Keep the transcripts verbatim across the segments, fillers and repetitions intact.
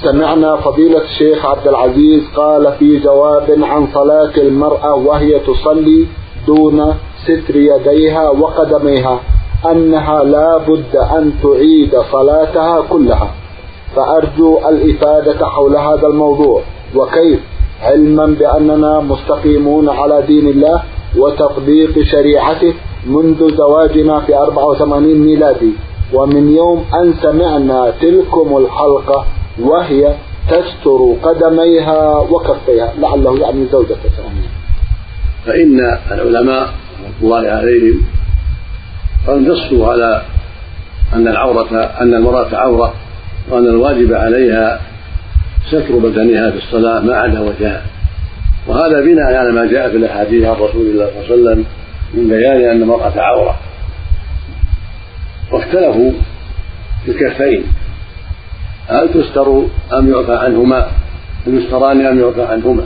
سمعنا فضيلة الشيخ عبد العزيز قال في جواب عن صلاة المرأة وهي تصلي دون ستر يديها وقدميها أنها لا بد أن تعيد صلاتها كلها، فأرجو الإفادة حول هذا الموضوع وكيف، علما بأننا مستقيمون على دين الله وتطبيق شريعته منذ زواجنا في أربعة وثمانين ميلادي، ومن يوم أن سمعنا تلكم الحلقة وهي تستر قدميها وكفيها، لعله يعني زوجة ثانية. فإن العلماء رحمة الله عليهم قد نصوا على أن العورة أن المرأة عورة، وأن الواجب عليها ستر بدنها في الصلاة ما عدا وجهها، وهذا بناء على ما جاء في الأحاديث عن رسول الله صلى الله عليه وسلم من بيان أن المرأة عورة. واختلفوا في الكفين، هل تستر أم يعفى عنهما، هل يستران أم يعفى عنهما.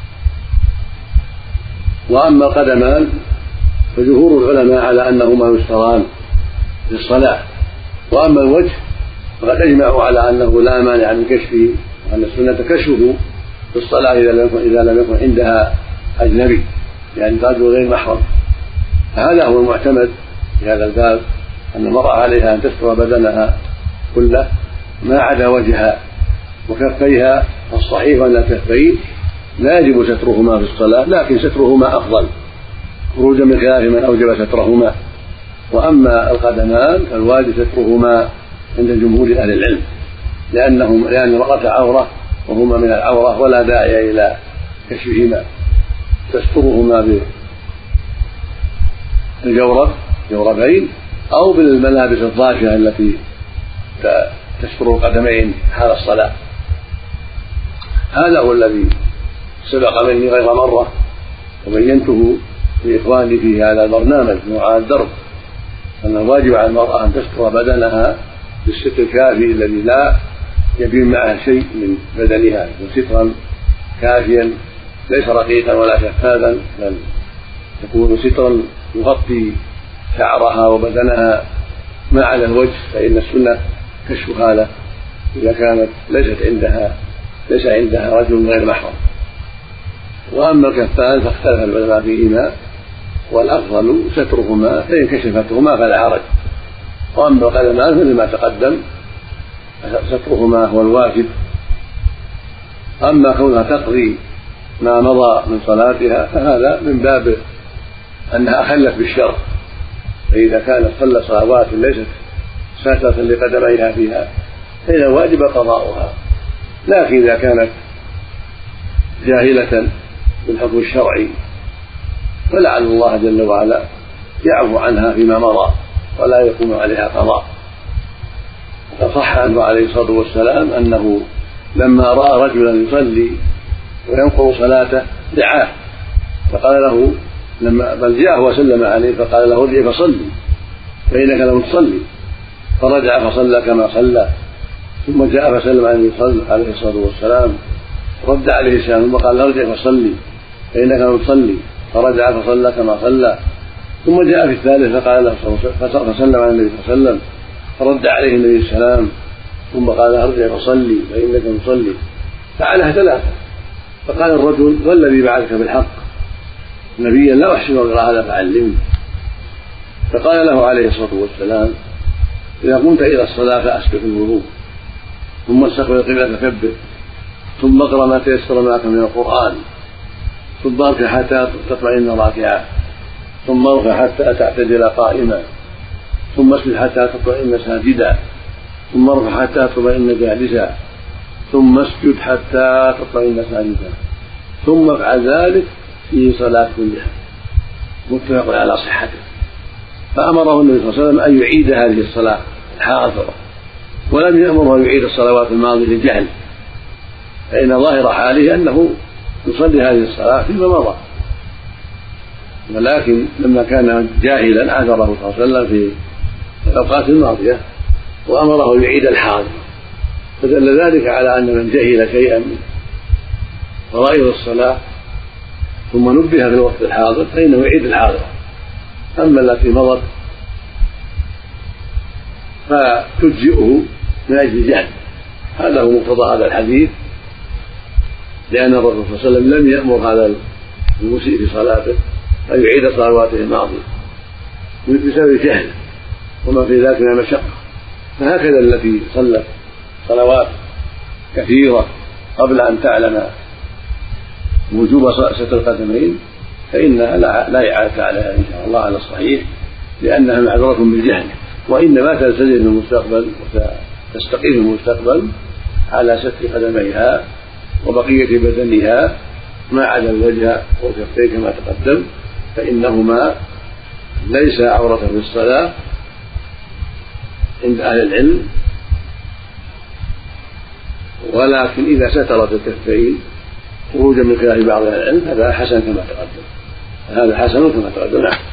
وأما القدمان فجمهور العلماء على أنهما يستران في الصلاة، وأما الوجه فقد أجمعوا على أنه لا مانع من كشفه، وأن السنة كشفه في الصلاة إذا لم يكن عندها أجنبي يعني رجل غير محرم. فهذا هو المعتمد في هذا الباب، أن المرأة عليها أن تستر بدنها كله ما عدا وجهها وكفيها. الصحيح أن الكفين لا يجب سترهما في الصلاة، لكن سترهما أفضل خروجا من خلاف من أوجب سترهما. وأما القدمان فالواجب سترهما عند جمهور أهل العلم، لأنهم لأن المرأة عورة وهما من العورة ولا داعي إلى كشفهما، تسترهما بالجورب جوربين أو بالملابس الضافية التي تستر القدمين حال الصلاة. هذا هو الذي سبق مني غير مرة وبينته لإخواني في هذا البرنامج نوع الدرب، أن الواجب على المرأة أن تستر بدنها بالستر الكافي الذي لا يبين معه شيء من بدنها، وسترا كافيا ليس رقيقا ولا شفافا، بل يكون سترا يغطي شعرها وبدنها ما على الوجه، فإن السنة كشف هذا إذا كانت ليست عندها ليس عندها رجل غير محرم. وأما الكفان فاختلف العلماء فيهما، والأفضل سترهما فإن كشفتهما فلا حرج. وأما القدمان مثل ما تقدم سترهما هو الواجب. أما كونها تقضي ما مضى من صلاتها فهذا من باب أنها أخلت بالشرع، فإذا كانت صلى صلوات ليست ساترة لقدميها فيها فإن الواجب قضاؤها، لكن إذا كانت جاهلة بالحكم الشرعي فلعل الله جل وعلا يعفو عنها فيما مضى ولا يكون عليها قضاء. فصح عنه عليه الصلاة والسلام أنه لما رأى رجلا يصلي وينقض صلاته دعاه فقال له لما بل جاءه وسلم عليه فقال له ارجع فصلي فإنك لم تصلي، فرجع فصلى كما صلى، ثم جاء فسلم عليه الصلاة والسلام رد عليه السلام ثم قال له ارجع فصلي فإنك لم تصلي، فرجع فصلى كما صلى، ثم جاء في الثالث فقال له فسلم على النبي صلى الله عليه وسلم فرد عليه النبي السلام ثم قال ارجع فصلي فإنك لم تصلي، فعلها ثلاثة. فقال الرجل والذي بعثك بالحق نبيا لا أحسن غير هذا فعلمني. فقال له عليه الصلاة والسلام إذا قمت إلى الصلاة فأسبق الوضوء ثم استقبل القبلة فكبر ثم اقرأ ما تيسر معك من القرآن ثم اركع حتى تطمئن راكعا ثم ارفع حتى تعتدل قائما ثم اسجد حتى تطمئن ساجدا ثم ارفع حتى تطمئن جالسا ثم اسجد حتى تطمئن ساجدا ثم افعل ذلك في صلاة كلها. متفق على صحته. فأمره النبي صلى الله عليه وسلم أن يعيد هذه الصلاة الحاضرة، ولم يأمره أن يعيد الصلوات الماضية للجهل، فإن ظاهر حاله أنه يصلي هذه الصلاة فيما مضى، ولكن لما كان جاهلا عذره صلى الله عليه وسلم في الأوقات الماضية وأمره يعيد الحاضر، فدل ذلك على أن من جهل شيئا من فرائض الصلاة ثم نبه في الوقت الحاضر فإنه يعيد الحاضر. أما التي مضت فتجزئه من أجل جهل هذا هو مقتضى هذا الحديث، لأن الرسول صلى الله عليه وسلم لم يأمر هذا المسيء في صلاته أن يعيد صلواته الماضية بسبب جهله وما في ذلك من مشقة. فهكذا التي صلت صلوات كثيرة قبل أن تعلم وجوب ستر القدمين فإنها لا إعادة عليها إن شاء الله على الصحيح، لأنها معذورة بالجهل، وإنما تلتزم في المستقبل وتستقيم في المستقبل على ستر قدميها وبقية بدنها ما عدا الوجه والكفين كما تقدم، فإنهما ليس عورة في الصلاة عند أهل العلم، ولكن إذا سترت الكفين خروجا من خلاف بعض أهل العلم هذا حسن كما تقدم، هذا حسن كما تقدم.